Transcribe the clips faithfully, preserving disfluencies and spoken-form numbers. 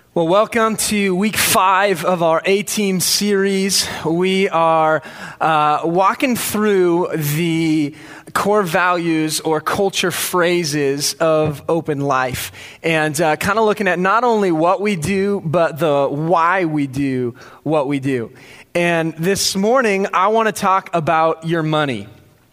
Well, welcome to week five of our A-Team series. We are uh, walking through the core values or culture phrases of Open Life and uh, kind of looking at not only what we do, but the why we do what we do. And this morning, I want to talk about your money.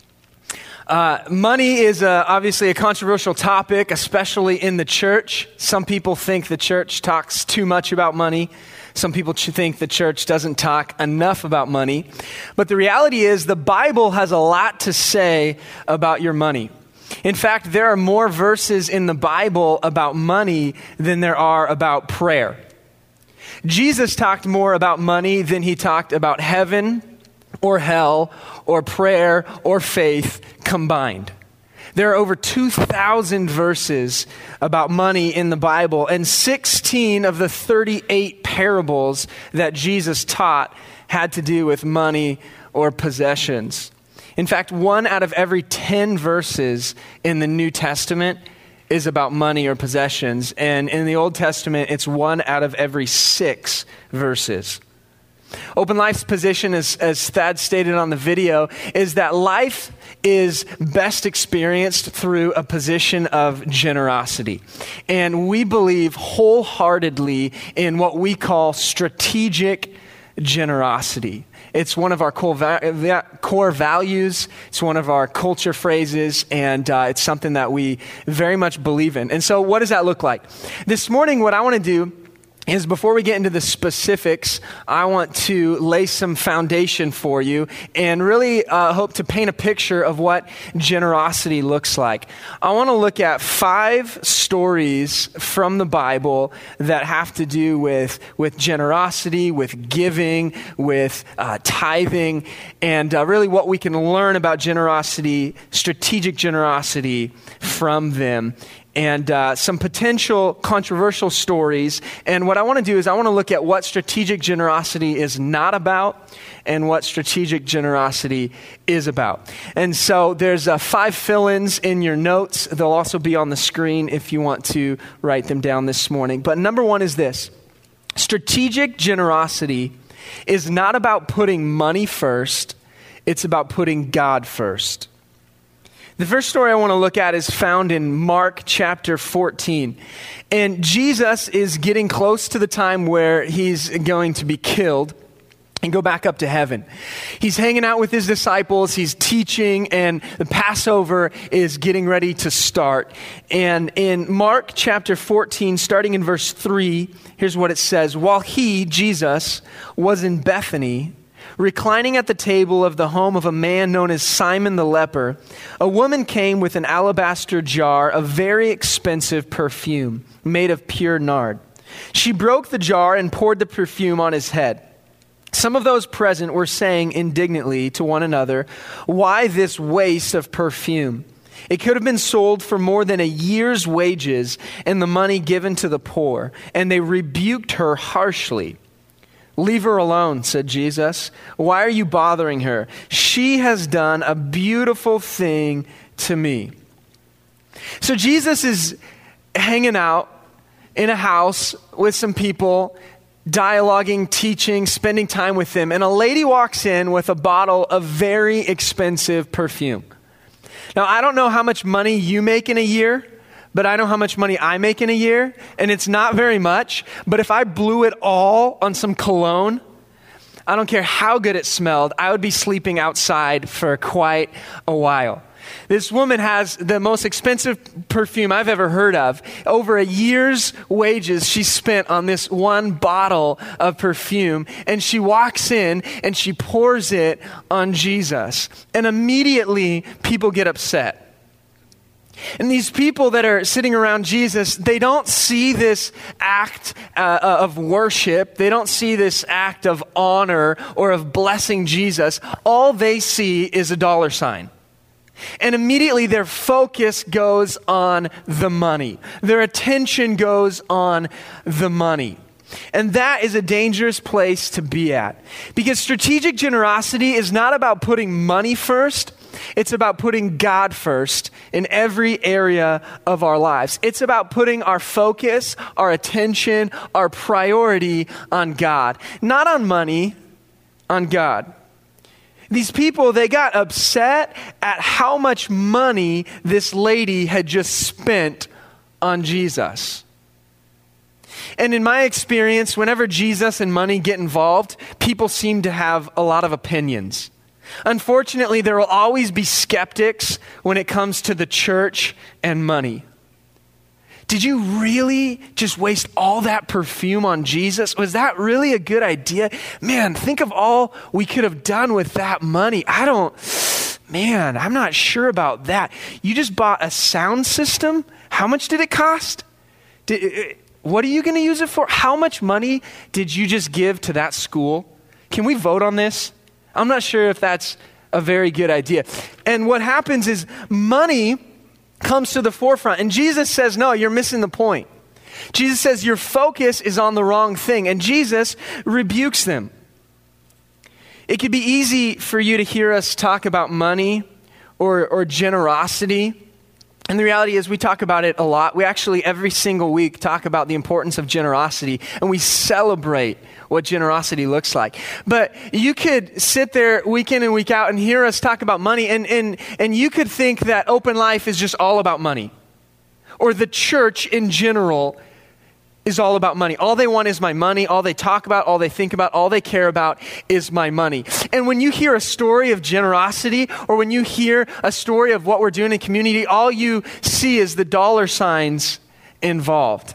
Uh, money is uh, obviously a controversial topic, especially in the church. Some people think the church talks too much about money. Some people ch- think the church doesn't talk enough about money. But the reality is the Bible has a lot to say about your money. In fact, there are more verses in the Bible about money than there are about prayer. Jesus talked more about money than he talked about heaven or hell or prayer or faith combined. There are over two thousand verses about money in the Bible, and sixteen of the thirty-eight parables that Jesus taught had to do with money or possessions. In fact, one out of every ten verses in the New Testament is about money or possessions, and in the Old Testament, it's one out of every six verses. Open Life's position, as, as Thad stated on the video, is that life is best experienced through a position of generosity. And we believe wholeheartedly in what we call strategic generosity. It's one of our core values. It's one of our culture phrases, and uh, it's something that we very much believe in. And so what does that look like? This morning, what I want to do is before we get into the specifics, I want to lay some foundation for you and really uh, hope to paint a picture of what generosity looks like. I want to look at five stories from the Bible that have to do with, with generosity, with giving, with uh, tithing, and uh, really what we can learn about generosity, strategic generosity from them. And uh, some potential controversial stories. And what I want to do is I want to look at what strategic generosity is not about and what strategic generosity is about. And so there's uh, five fill-ins in your notes. They'll also be on the screen if you want to write them down this morning. But number one is this. Strategic generosity is not about putting money first. It's about putting God first. The first story I want to look at is found in Mark chapter fourteen. And Jesus is getting close to the time where he's going to be killed and go back up to heaven. He's hanging out with his disciples, he's teaching, and the Passover is getting ready to start. And in Mark chapter fourteen, starting in verse three, here's what it says. While he, Jesus, was in Bethany, reclining at the table of the home of a man known as Simon the leper, a woman came with an alabaster jar of very expensive perfume made of pure nard. She broke the jar and poured the perfume on his head. Some of those present were saying indignantly to one another, "Why this waste of perfume? It could have been sold for more than a year's wages and the money given to the poor." And they rebuked her harshly. "Leave her alone," said Jesus. "Why are you bothering her? She has done a beautiful thing to me." So Jesus is hanging out in a house with some people, dialoguing, teaching, spending time with them. And a lady walks in with a bottle of very expensive perfume. Now, I don't know how much money you make in a year, but I know how much money I make in a year, and it's not very much. But if I blew it all on some cologne, I don't care how good it smelled, I would be sleeping outside for quite a while. This woman has the most expensive perfume I've ever heard of. Over a year's wages she spent on this one bottle of perfume, and she walks in and she pours it on Jesus. And immediately people get upset. And these people that are sitting around Jesus, they don't see this act uh, of worship. They don't see this act of honor or of blessing Jesus. All they see is a dollar sign. And immediately their focus goes on the money. Their attention goes on the money. And that is a dangerous place to be at. Because strategic generosity is not about putting money first. It's about putting God first in every area of our lives. It's about putting our focus, our attention, our priority on God. Not on money, on God. These people, they got upset at how much money this lady had just spent on Jesus. And in my experience, whenever Jesus and money get involved, people seem to have a lot of opinions. Unfortunately, there will always be skeptics when it comes to the church and money. Did you really just waste all that perfume on Jesus? Was that really a good idea? Man, think of all we could have done with that money. I don't, man, I'm not sure about that. You just bought a sound system? How much did it cost? Did, what are you going to use it for? How much money did you just give to that school? Can we vote on this? I'm not sure if that's a very good idea. And what happens is money comes to the forefront. And Jesus says, no, you're missing the point. Jesus says your focus is on the wrong thing. And Jesus rebukes them. It could be easy for you to hear us talk about money or, or generosity. And the reality is we talk about it a lot. We actually every single week talk about the importance of generosity. And we celebrate what generosity looks like. But you could sit there week in and week out and hear us talk about money. And, and, and you could think that Open Life is just all about money. Or the church in general is all about money. All they want is my money. All they talk about, all they think about, all they care about is my money. And when you hear a story of generosity, or when you hear a story of what we're doing in community, all you see is the dollar signs involved.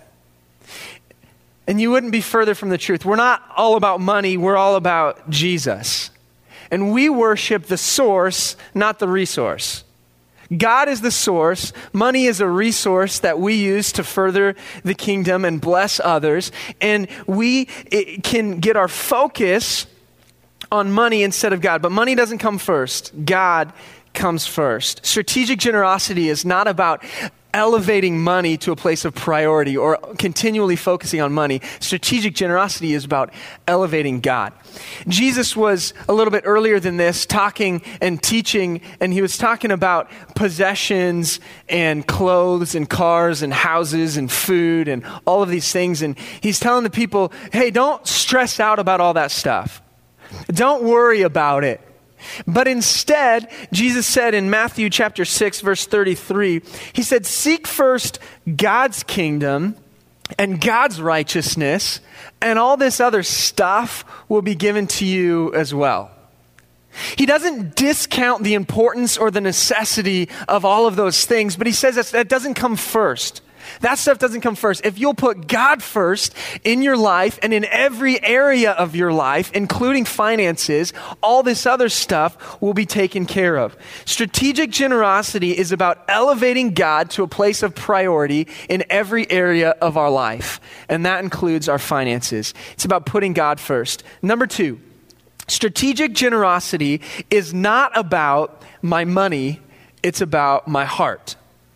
And you wouldn't be further from the truth. We're not all about money. We're all about Jesus. And we worship the source, not the resource. God is the source. Money is a resource that we use to further the kingdom and bless others. And we can get our focus on money instead of God. But money doesn't come first. God comes first. Strategic generosity is not about elevating money to a place of priority or continually focusing on money. Strategic generosity is about elevating God. Jesus was a little bit earlier than this talking and teaching, and he was talking about possessions and clothes and cars and houses and food and all of these things. And he's telling the people, hey, don't stress out about all that stuff. Don't worry about it. But instead, Jesus said in Matthew chapter six, verse thirty-three, he said, seek first God's kingdom and God's righteousness, and all this other stuff will be given to you as well. He doesn't discount the importance or the necessity of all of those things, but he says that, that doesn't come first. That stuff doesn't come first. If you'll put God first in your life and in every area of your life, including finances, all this other stuff will be taken care of. Strategic generosity is about elevating God to a place of priority in every area of our life. And that includes our finances. It's about putting God first. Number two, strategic generosity is not about my money. It's about my heart.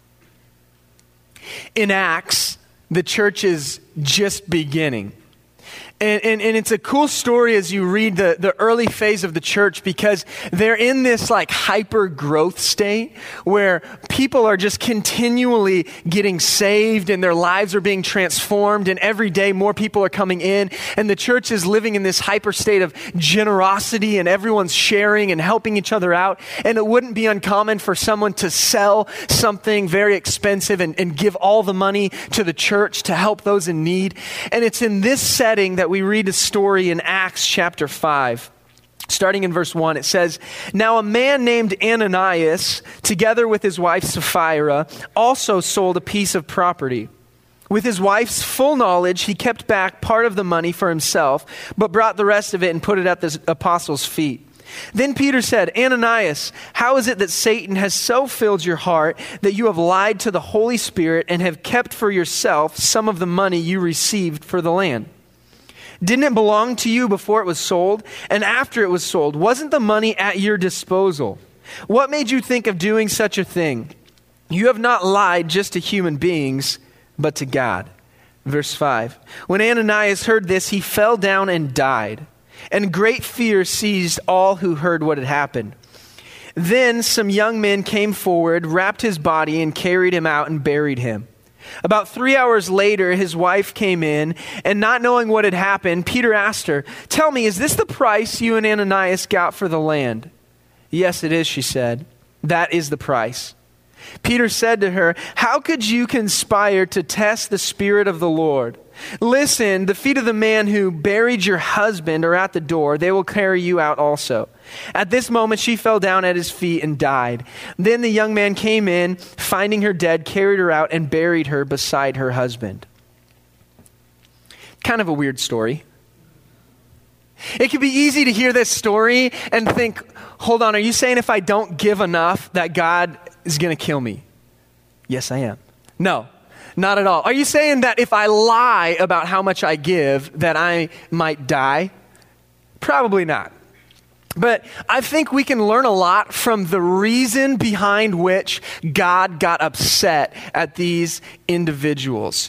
In Acts, the church is just beginning. And, and, and it's a cool story as you read the, the early phase of the church, because they're in this like hyper growth state where people are just continually getting saved and their lives are being transformed, and every day more people are coming in, and the church is living in this hyper state of generosity, and everyone's sharing and helping each other out. And it wouldn't be uncommon for someone to sell something very expensive and, and give all the money to the church to help those in need. And it's in this setting that we read a story in Acts chapter five. Starting in verse one, it says, now a man named Ananias, together with his wife Sapphira, also sold a piece of property. With his wife's full knowledge, he kept back part of the money for himself, but brought the rest of it and put it at the apostles' feet. Then Peter said, Ananias, how is it that Satan has so filled your heart that you have lied to the Holy Spirit and have kept for yourself some of the money you received for the land? Didn't it belong to you before it was sold? And after it was sold, wasn't the money at your disposal? What made you think of doing such a thing? You have not lied just to human beings, but to God. Verse five. When Ananias heard this, he fell down and died. And great fear seized all who heard what had happened. Then some young men came forward, wrapped his body, and carried him out and buried him. About three hours later, his wife came in, and not knowing what had happened, Peter asked her, "Tell me, is this the price you and Ananias got for the land?" "Yes, it is," she said. "That is the price." Peter said to her, "How could you conspire to test the Spirit of the Lord? Listen, the feet of the man who buried your husband are at the door. They will carry you out also." At this moment, she fell down at his feet and died. Then the young man came in, finding her dead, carried her out and buried her beside her husband. Kind of a weird story. It could be easy to hear this story and think, hold on, are you saying if I don't give enough that God is going to kill me? Yes, I am. No, not at all. Are you saying that if I lie about how much I give, that I might die? Probably not. But I think we can learn a lot from the reason behind which God got upset at these individuals.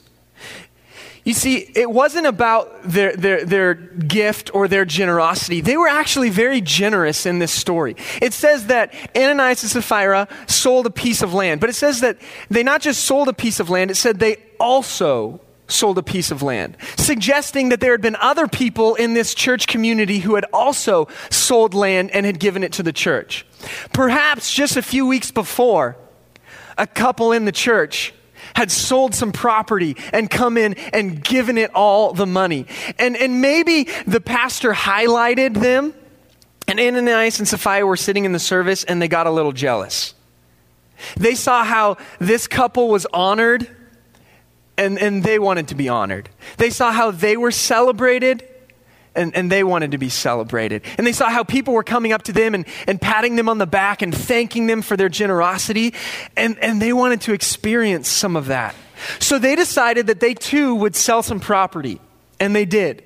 You see, it wasn't about their, their, their gift or their generosity. They were actually very generous in this story. It says that Ananias and Sapphira sold a piece of land, but it says that they not just sold a piece of land, it said they also sold a piece of land, suggesting that there had been other people in this church community who had also sold land and had given it to the church. Perhaps just a few weeks before, a couple in the church had sold some property and come in and given it all the money. And, and maybe the pastor highlighted them, and Ananias and Sapphira were sitting in the service and they got a little jealous. They saw how this couple was honored and, and they wanted to be honored. They saw how they were celebrated and, and they wanted to be celebrated. And they saw how people were coming up to them and, and patting them on the back and thanking them for their generosity. And, and they wanted to experience some of that. So they decided that they too would sell some property. And they did.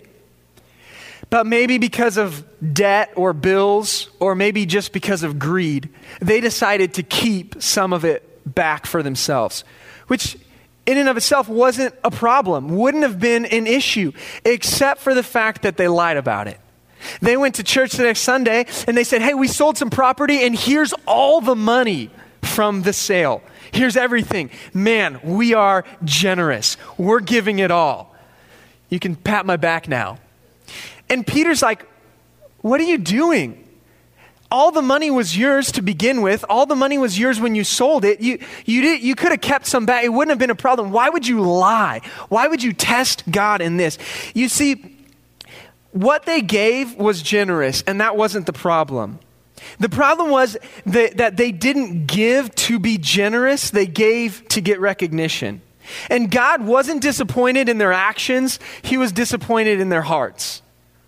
But maybe because of debt or bills, or maybe just because of greed, they decided to keep some of it back for themselves, which in and of itself wasn't a problem, wouldn't have been an issue, except for the fact that they lied about it. They went to church the next Sunday and they said, hey, we sold some property and here's all the money from the sale. Here's everything. Man, we are generous. We're giving it all. You can pat my back now. And Peter's like, what are you doing? All the money was yours to begin with. All the money was yours when you sold it. You you did you could have kept some back. It wouldn't have been a problem. Why would you lie? Why would you test God in this? You see, what they gave was generous, and that wasn't the problem. The problem was that, that they didn't give to be generous. They gave to get recognition. And God wasn't disappointed in their actions. He was disappointed in their hearts.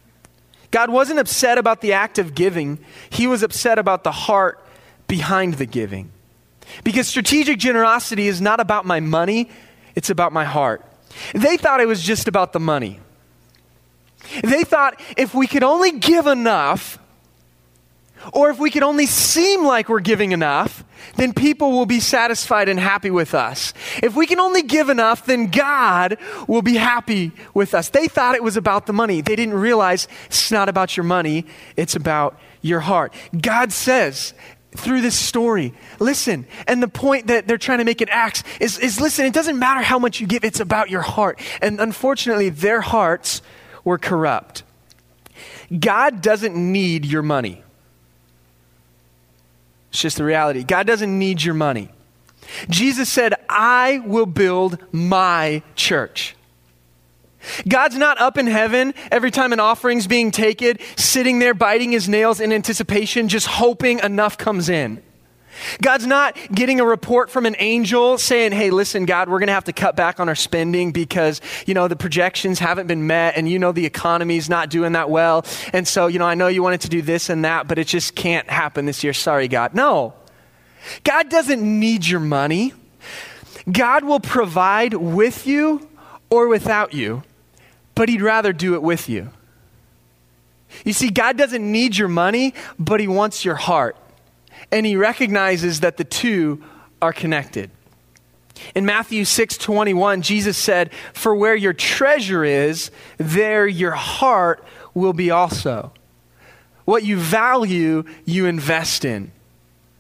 God wasn't upset about the act of giving. He was upset about the heart behind the giving. Because strategic generosity is not about my money, it's about my heart. They thought it was just about the money. They thought if we could only give enough, or if we could only seem like we're giving enough, then people will be satisfied and happy with us. If we can only give enough, then God will be happy with us. They thought it was about the money. They didn't realize it's not about your money, it's about your heart. God says through this story, listen, and the point that they're trying to make in Acts is, is listen, it doesn't matter how much you give, it's about your heart. And unfortunately, their hearts were corrupt. God doesn't need your money. It's just the reality. God doesn't need your money. Jesus said, I will build my church. God's not up in heaven every time an offering's being taken, sitting there biting his nails in anticipation, just hoping enough comes in. God's not getting a report from an angel saying, hey, listen, God, we're going to have to cut back on our spending because, you know, the projections haven't been met and, you know, the economy's not doing that well. And so, you know, I know you wanted to do this and that, but it just can't happen this year. Sorry, God. No, God doesn't need your money. God will provide with you or without you, but he'd rather do it with you. You see, God doesn't need your money, but he wants your heart. And he recognizes that the two are connected. In Matthew six twenty-one, Jesus said, for where your treasure is, there your heart will be also. What you value, you invest in.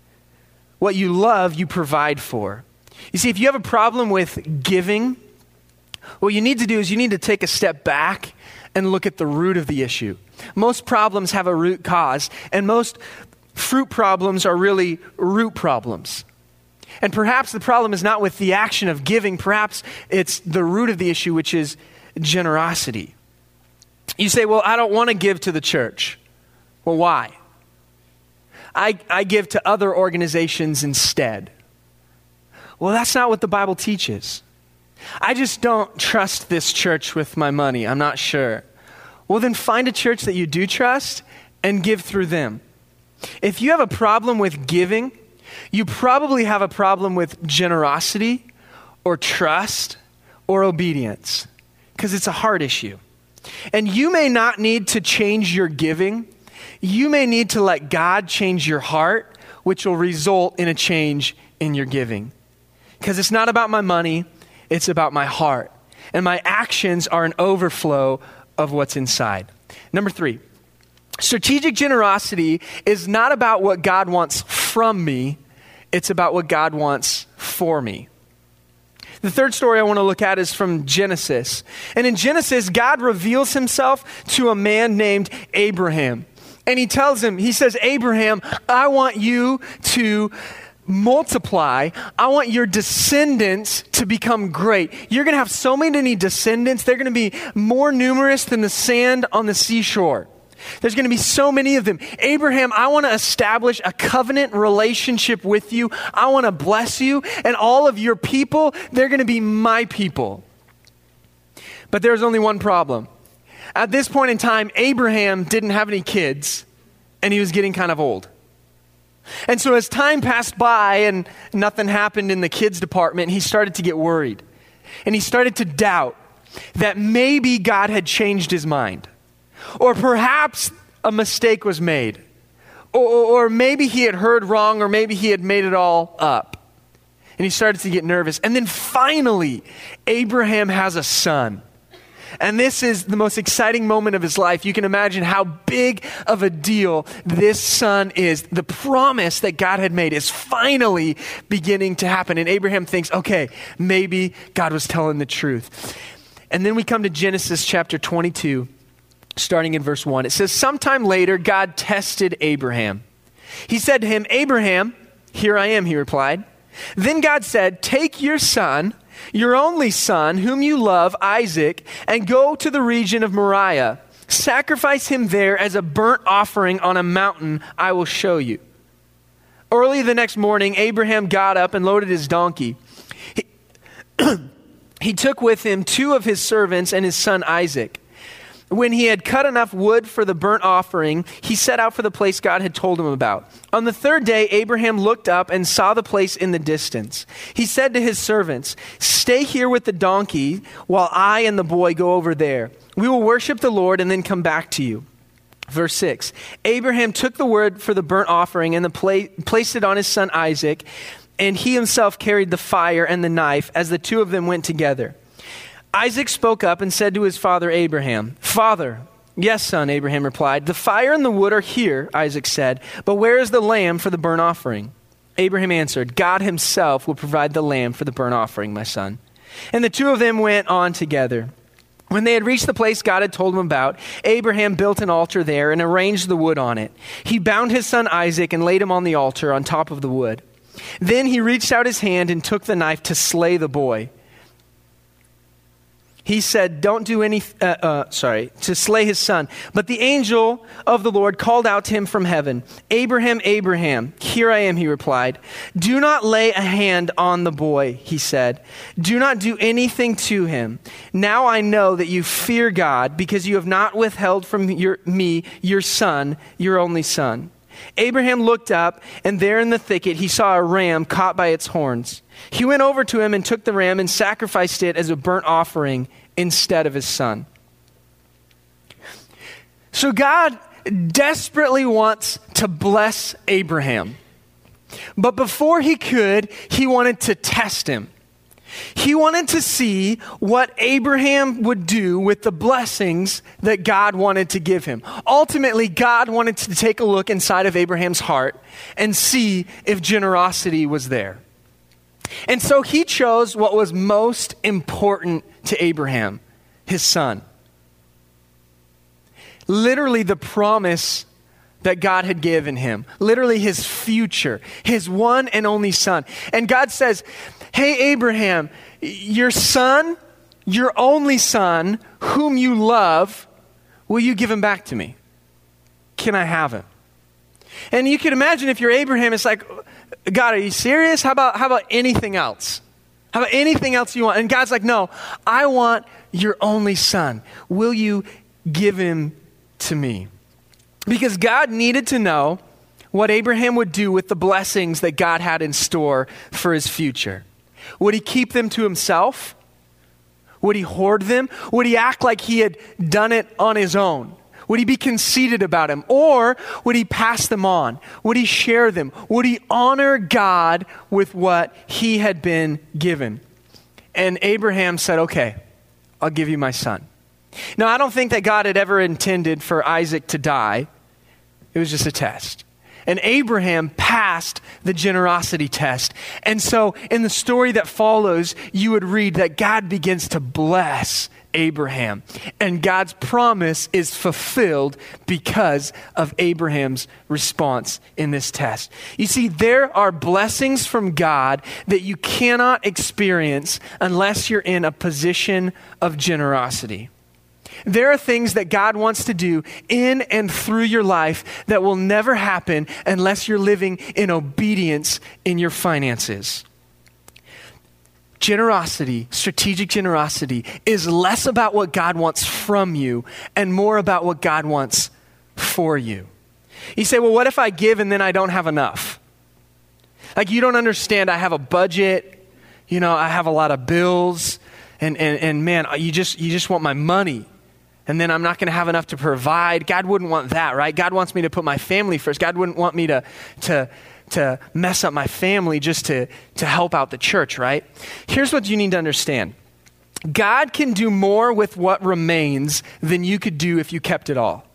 what you love, you provide for. You see, if you have a problem with giving, what you need to do is you need to take a step back and look at the root of the issue. Most problems have a root cause, and most fruit problems are really root problems. And perhaps the problem is not with the action of giving, perhaps it's the root of the issue, which is generosity. You say, well, I don't want to give to the church. Well, why? I, I give to other organizations instead. Well, that's not what the Bible teaches. I just don't trust this church with my money. I'm not sure. Well, then find a church that you do trust and give through them. If you have a problem with giving, you probably have a problem with generosity or trust or obedience, because it's a heart issue. And you may not need to change your giving. You may need to let God change your heart, which will result in a change in your giving. Because it's not about my money, it's about my heart. And my actions are an overflow of what's inside. Number three, strategic generosity is not about what God wants from me, it's about what God wants for me. The third story I want to look at is from Genesis. And in Genesis, God reveals himself to a man named Abraham. And he tells him, he says, Abraham, I want you to multiply. I want your descendants to become great. You're going to have so many descendants. They're going to be more numerous than the sand on the seashore. There's going to be so many of them. Abraham, I want to establish a covenant relationship with you. I want to bless you. And all of your people, they're going to be my people. But there's only one problem. At this point in time, Abraham didn't have any kids, and he was getting kind of old. And so as time passed by and nothing happened in the kids department, he started to get worried. And he started to doubt that maybe God had changed his mind. Or perhaps a mistake was made. Or, or maybe he had heard wrong, or maybe he had made it all up. And he started to get nervous. And then finally, Abraham has a son. And this is the most exciting moment of his life. You can imagine how big of a deal this son is. The promise that God had made is finally beginning to happen. And Abraham thinks, okay, maybe God was telling the truth. And then we come to Genesis chapter twenty-two, starting in verse one. It says, sometime later, God tested Abraham. He said to him, Abraham, here I am, he replied. Then God said, take your son, your only son, whom you love, Isaac, and go to the region of Moriah. Sacrifice him there as a burnt offering on a mountain I will show you. Early the next morning, Abraham got up and loaded his donkey. He, he took with him two of his servants and his son Isaac. When he had cut enough wood for the burnt offering, he set out for the place God had told him about. On the third day, Abraham looked up and saw the place in the distance. He said to his servants, stay here with the donkey while I and the boy go over there. We will worship the Lord and then come back to you. Verse six, Abraham took the wood for the burnt offering and the pla- placed it on his son Isaac, and he himself carried the fire and the knife as the two of them went together. Isaac spoke up and said to his father Abraham, Father. Yes, son, Abraham replied. The fire and the wood are here, Isaac said, but where is the lamb for the burnt offering? Abraham answered, God himself will provide the lamb for the burnt offering, my son. And the two of them went on together. When they had reached the place God had told him about, Abraham built an altar there and arranged the wood on it. He bound his son Isaac and laid him on the altar on top of the wood. Then he reached out his hand and took the knife to slay the boy. He said, don't do any, uh, uh, sorry, to slay his son. But the angel of the Lord called out to him from heaven, Abraham, Abraham, here I am, he replied. Do not lay a hand on the boy, he said. Do not do anything to him. Now I know that you fear God because you have not withheld from your, me your son, your only son. Abraham looked up, and there in the thicket he saw a ram caught by its horns. He went over to him and took the ram and sacrificed it as a burnt offering instead of his son. So God desperately wants to bless Abraham. But before he could, he wanted to test him. He wanted to see what Abraham would do with the blessings that God wanted to give him. Ultimately, God wanted to take a look inside of Abraham's heart and see if generosity was there. And so he chose what was most important to Abraham, his son. Literally the promise that God had given him. Literally his future, his one and only son. And God says, hey, Abraham, your son, your only son, whom you love, will you give him back to me? Can I have him? And you can imagine if you're Abraham, it's like, God, are you serious? How about, how about anything else? How about anything else you want? And God's like, no, I want your only son. Will you give him to me? Because God needed to know what Abraham would do with the blessings that God had in store for his future. Would he keep them to himself? Would he hoard them? Would he act like he had done it on his own? Would he be conceited about him? Or would he pass them on? Would he share them? Would he honor God with what he had been given? And Abraham said, okay, I'll give you my son. Now, I don't think that God had ever intended for Isaac to die. It was just a test. And Abraham passed the generosity test. And so in the story that follows, you would read that God begins to bless Abraham. And God's promise is fulfilled because of Abraham's response in this test. You see, there are blessings from God that you cannot experience unless you're in a position of generosity. There are things that God wants to do in and through your life that will never happen unless you're living in obedience in your finances. Generosity, strategic generosity, is less about what God wants from you and more about what God wants for you. You say, well, what if I give and then I don't have enough? Like, you don't understand, I have a budget, you know, I have a lot of bills, and and, and man, you just you just want my money. And then I'm not going to have enough to provide. God wouldn't want that, right? God wants me to put my family first. God wouldn't want me to to to mess up my family just to, to help out the church, right? Here's what you need to understand. God can do more with what remains than you could do if you kept it all.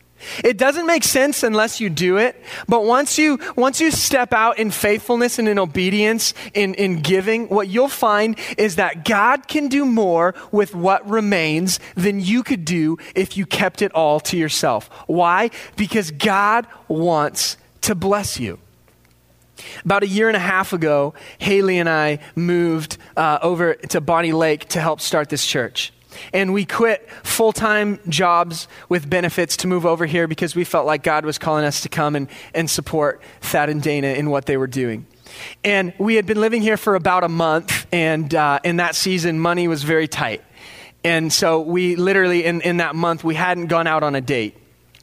It doesn't make sense unless you do it, but once you once you step out in faithfulness and in obedience, in, in giving, what you'll find is that God can do more with what remains than you could do if you kept it all to yourself. Why? Because God wants to bless you. About a year and a half ago, Haley and I moved uh, over to Bonnie Lake to help start this church. And we quit full-time jobs with benefits to move over here because we felt like God was calling us to come and, and support Thad and Dana in what they were doing. And we had been living here for about a month, and uh, in that season, money was very tight. And so we literally, in, in that month, we hadn't gone out on a date.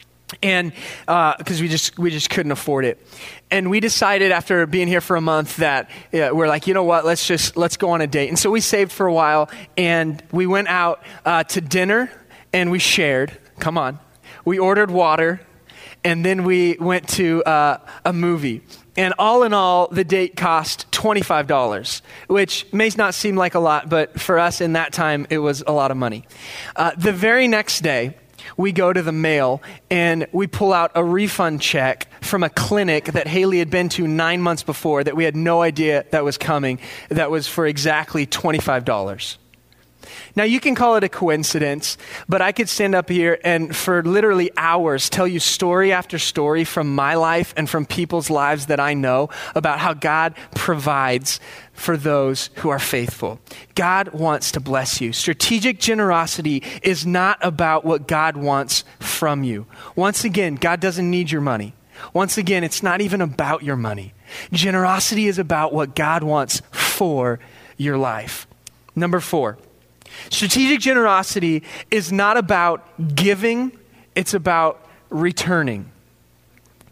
And because uh, we just we just couldn't afford it. And we decided after being here for a month that yeah, we're like, you know what, let's just, let's go on a date. And so we saved for a while, and we went out uh, to dinner, and we shared. Come on. We ordered water, and then we went to uh, a movie. And all in all, the date cost twenty-five dollars, which may not seem like a lot, but for us in that time, it was a lot of money. Uh, the very next day, we go to the mail and we pull out a refund check from a clinic that Haley had been to nine months before that we had no idea that was coming, that was for exactly twenty-five dollars. Now, you can call it a coincidence, but I could stand up here and for literally hours tell you story after story from my life and from people's lives that I know about how God provides for those who are faithful. God wants to bless you. Strategic generosity is not about what God wants from you. Once again, God doesn't need your money. Once again, it's not even about your money. Generosity is about what God wants for your life. Number four, strategic generosity is not about giving, it's about returning.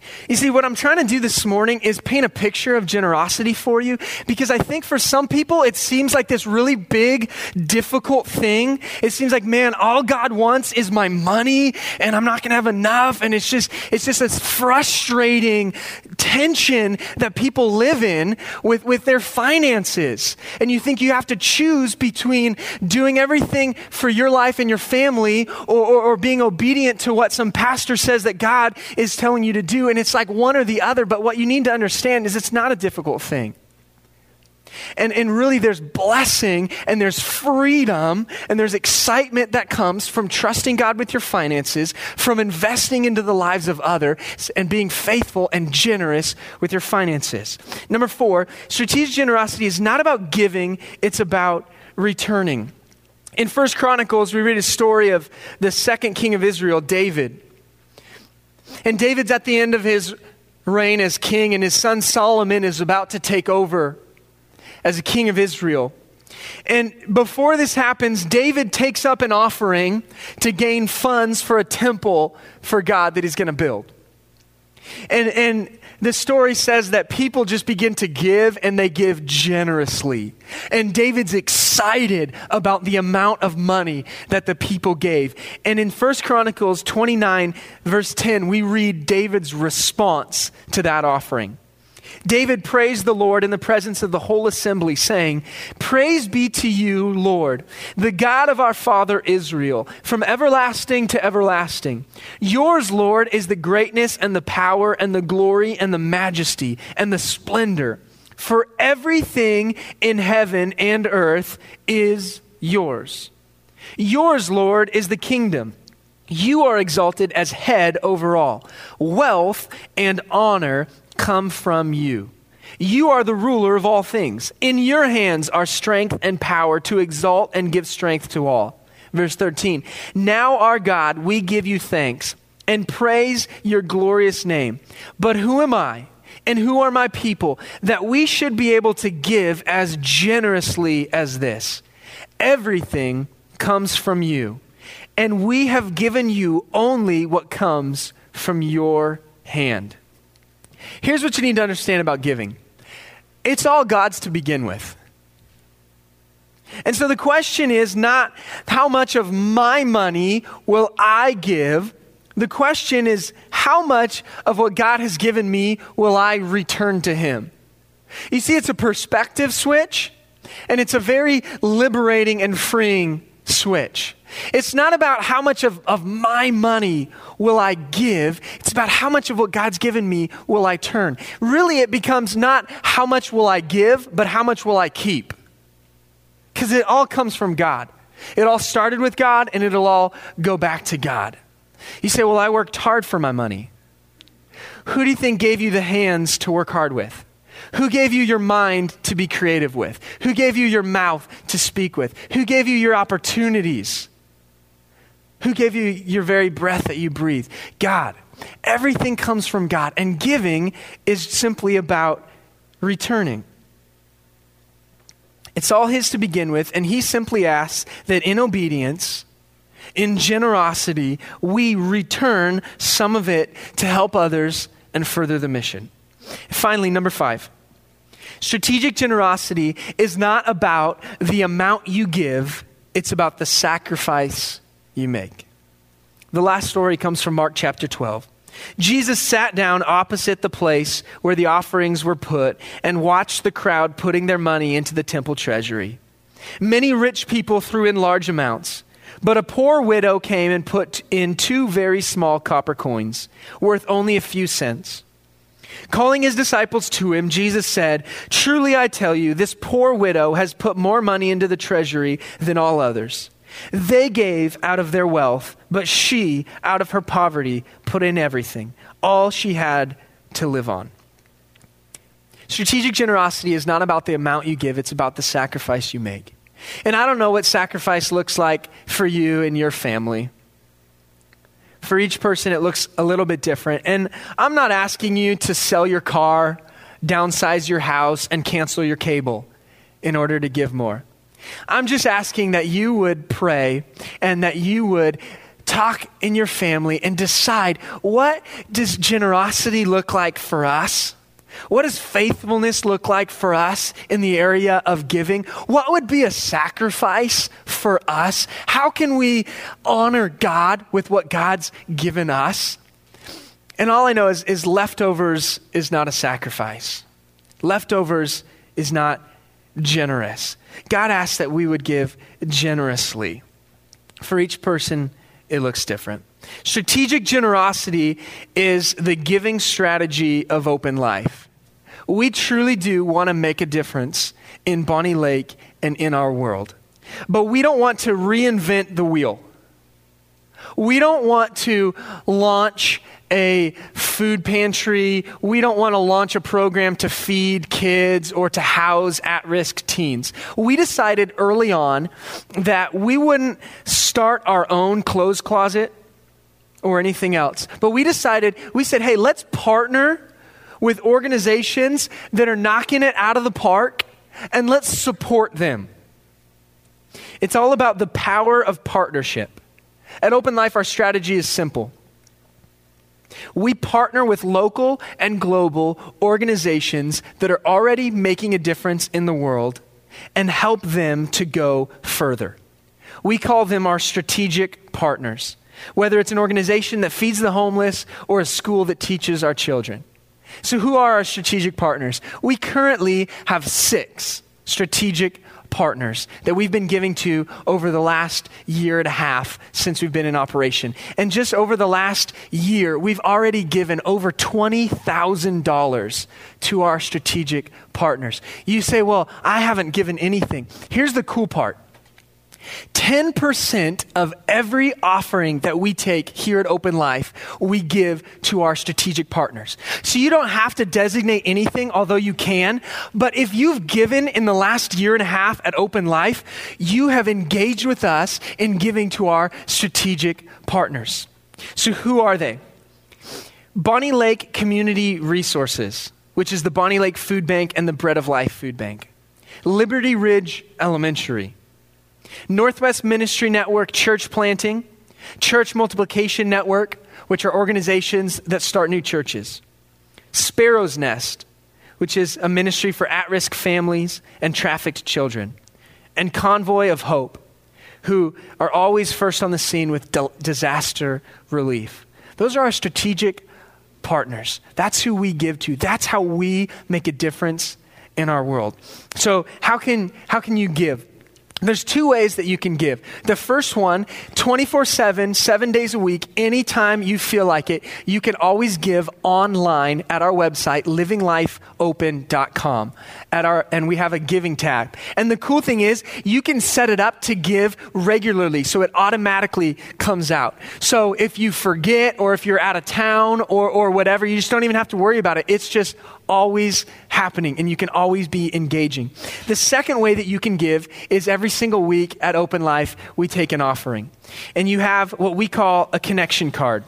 You see, what I'm trying to do this morning is paint a picture of generosity for you, because I think for some people, it seems like this really big, difficult thing. It seems like, man, all God wants is my money and I'm not going to have enough. And it's just, it's just this frustrating tension that people live in with, with their finances. And you think you have to choose between doing everything for your life and your family or, or, or being obedient to what some pastor says that God is telling you to do. And it's like one or the other, but what you need to understand is it's not a difficult thing. And, and really there's blessing and there's freedom and there's excitement that comes from trusting God with your finances, from investing into the lives of others and being faithful and generous with your finances. Number four, strategic generosity is not about giving, it's about returning. In First Chronicles, we read a story of the second king of Israel, David. And David's at the end of his reign as king, and his son Solomon is about to take over as a king of Israel. And before this happens, David takes up an offering to gain funds for a temple for God that he's going to build. And, and the story says that people just begin to give, and they give generously. And David's excited about the amount of money that the people gave. And in First Chronicles twenty-nine, verse ten, we read David's response to that offering. David praised the Lord in the presence of the whole assembly, saying, "Praise be to you, Lord, the God of our father Israel, from everlasting to everlasting. Yours, Lord, is the greatness and the power and the glory and the majesty and the splendor. For everything in heaven and earth is yours. Yours, Lord, is the kingdom. You are exalted as head over all. Wealth and honor come from you. You are the ruler of all things. In your hands are strength and power to exalt and give strength to all." Verse thirteen, "Now our God, we give you thanks and praise your glorious name. But who am I and who are my people that we should be able to give as generously as this? Everything comes from you, and we have given you only what comes from your hand." Here's what you need to understand about giving. It's all God's to begin with. And so the question is not how much of my money will I give? The question is how much of what God has given me will I return to him? You see, it's a perspective switch, and it's a very liberating and freeing switch. It's not about how much of, of my money will I give. It's about how much of what God's given me will I turn. Really, it becomes not how much will I give, but how much will I keep? Because it all comes from God. It all started with God, and it'll all go back to God. You say, well, I worked hard for my money. Who do you think gave you the hands to work hard with? Who gave you your mind to be creative with? Who gave you your mouth to speak with? Who gave you your opportunities? Who gave you your very breath that you breathe? God. Everything comes from God, and giving is simply about returning. It's all his to begin with, and he simply asks that in obedience, in generosity, we return some of it to help others and further the mission. Finally, number five, strategic generosity is not about the amount you give, it's about the sacrifice you make. The last story comes from Mark chapter twelve. Jesus sat down opposite the place where the offerings were put and watched the crowd putting their money into the temple treasury. Many rich people threw in large amounts, but a poor widow came and put in two very small copper coins, worth only a few cents. Calling his disciples to him, Jesus said, "Truly I tell you, this poor widow has put more money into the treasury than all others. They gave out of their wealth, but she, out of her poverty, put in everything, all she had to live on." Strategic generosity is not about the amount you give, it's about the sacrifice you make. And I don't know what sacrifice looks like for you and your family. For each person, it looks a little bit different. And I'm not asking you to sell your car, downsize your house, and cancel your cable in order to give more. I'm just asking that you would pray and that you would t- talk in your family and decide, what does generosity look like for us? What does faithfulness look like for us in the area of giving? What would be a sacrifice for us? How can we honor God with what God's given us? And all I know is, is leftovers is not a sacrifice. Leftovers is not generous. God asks that we would give generously. For each person, it looks different. Strategic generosity is the giving strategy of Open Life. We truly do want to make a difference in Bonnie Lake and in our world. But we don't want to reinvent the wheel. We don't want to launch a food pantry. We don't want to launch a program to feed kids or to house at-risk teens. We decided early on that we wouldn't start our own clothes closet or anything else. But we decided, we said, hey, let's partner with organizations that are knocking it out of the park, and let's support them. It's all about the power of partnership. At Open Life, our strategy is simple. We partner with local and global organizations that are already making a difference in the world and help them to go further. We call them our strategic partners, whether it's an organization that feeds the homeless or a school that teaches our children. So who are our strategic partners? We currently have six strategic partners that we've been giving to over the last year and a half since we've been in operation. And just over the last year, we've already given over twenty thousand dollars to our strategic partners. You say, well, I haven't given anything. Here's the cool part. ten percent of every offering that we take here at Open Life, we give to our strategic partners. So you don't have to designate anything, although you can. But if you've given in the last year and a half at Open Life, you have engaged with us in giving to our strategic partners. So who are they? Bonnie Lake Community Resources, which is the Bonnie Lake Food Bank and the Bread of Life Food Bank. Liberty Ridge Elementary. Northwest Ministry Network Church Planting, Church Multiplication Network, which are organizations that start new churches. Sparrow's Nest, which is a ministry for at-risk families and trafficked children. And Convoy of Hope, who are always first on the scene with d- disaster relief. Those are our strategic partners. That's who we give to. That's how we make a difference in our world. So how can how can you give? There's two ways that you can give. The first one, twenty-four seven, seven days a week, anytime you feel like it, you can always give online at our website, living life open dot com. At our, and we have a giving tab. And the cool thing is, you can set it up to give regularly, so it automatically comes out. So if you forget, or if you're out of town, or or whatever, you just don't even have to worry about it. It's just always happening, and you can always be engaging. The second way that you can give is every single week at Open Life, we take an offering. And you have what we call a connection card.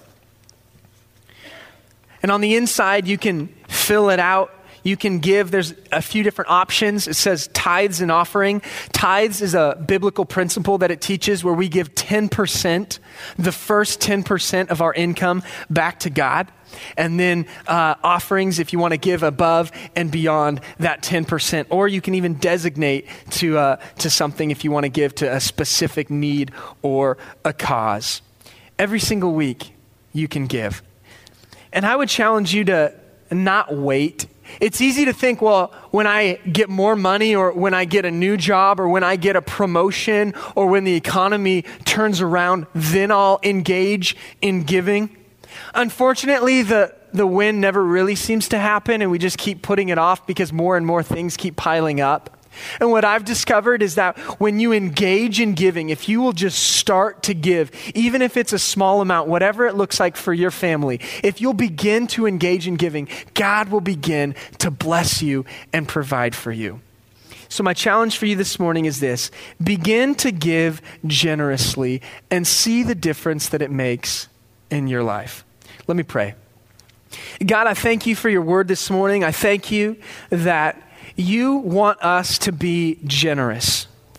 And on the inside, you can fill it out. You can give, there's a few different options. It says tithes and offering. Tithes is a biblical principle that it teaches where we give ten percent, the first ten percent of our income back to God. And then uh, offerings, if you want to give above and beyond that ten percent. Or you can even designate to uh, to something if you want to give to a specific need or a cause. Every single week you can give. And I would challenge you to not wait. It's easy to think, well, when I get more money, or when I get a new job, or when I get a promotion, or when the economy turns around, then I'll engage in giving. Unfortunately, the, the win never really seems to happen, and we just keep putting it off because more and more things keep piling up. And what I've discovered is that when you engage in giving, if you will just start to give, even if it's a small amount, whatever it looks like for your family, if you'll begin to engage in giving, God will begin to bless you and provide for you. So my challenge for you this morning is this: begin to give generously and see the difference that it makes in your life. Let me pray. God, I thank you for your word this morning. I thank you that you want us to be generous.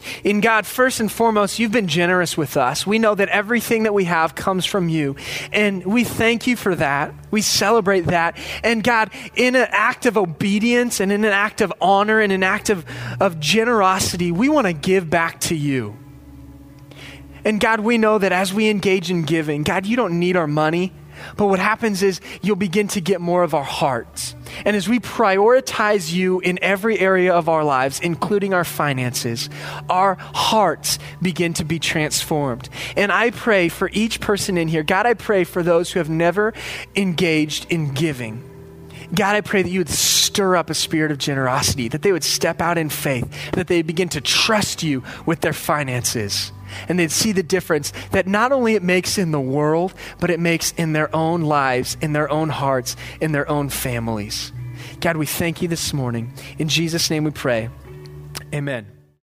In God, first and foremost, you've been generous with us. We know that everything that we have comes from you. And we thank you for that. We celebrate that. And God, in an act of obedience and in an act of honor and an act of, of generosity, we want to give back to you. And God, we know that as we engage in giving, God, you don't need our money. But what happens is you'll begin to get more of our hearts. And as we prioritize you in every area of our lives, including our finances, our hearts begin to be transformed. And I pray for each person in here. God, I pray for those who have never engaged in giving. God, I pray that you would stir up a spirit of generosity, that they would step out in faith, that they begin to trust you with their finances. And they'd see the difference that not only it makes in the world, but it makes in their own lives, in their own hearts, in their own families. God, we thank you this morning. In Jesus' name we pray. Amen.